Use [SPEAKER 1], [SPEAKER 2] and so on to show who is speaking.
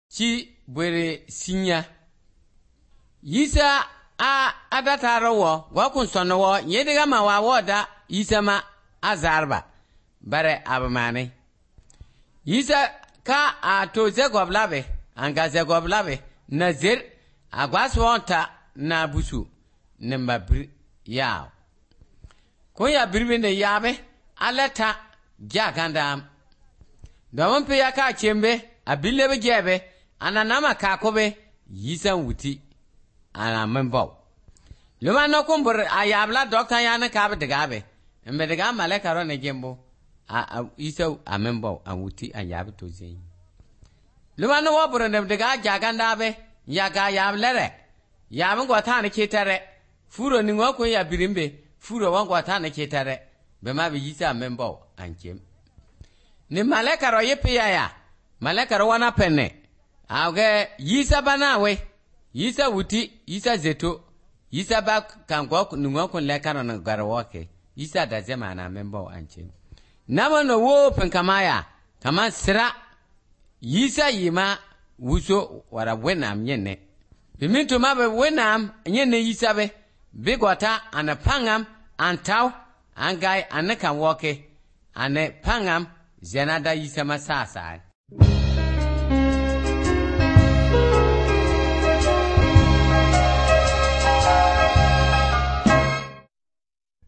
[SPEAKER 1] chi bwere sinya yisa a adataro wo wakun sono wo nyediga ma wa woda yisa ma azarba bare abmane yisa ka a to ze goblabe anga ze goblabe nazir agwaswonta na busu nimba bir yaw ko ya birbine yabe alata jagandam domin fi ya ka cembe abille be jebe ananama kakobe yisan wuti ana membo luma no kumbur ayabla dokta yana kabe degabe embe dega maleka ro ne gembo a isa amembo awuti ayabe to zen luma no wobur ne dega jaganda be yaga yablere yabun gwata ne ketare furo ni ngoko ya birimbe furo wan gwata ne ketare be ma be yisa membo ankem ni maleka ro yepe ya maleka ro wana penne awge yisa banawe yisa wuti yisa zeto yisa ba kangwa nungo kun lekaro na garwoke yisa da zema na membo anche namo no wo penkamaya kama sira yisa yima wuso wara wenam nyene biminto mabe wenam nyene yisa be bigwata ana pangam antaw angai anaka woke ane pangam zenada yisa masasa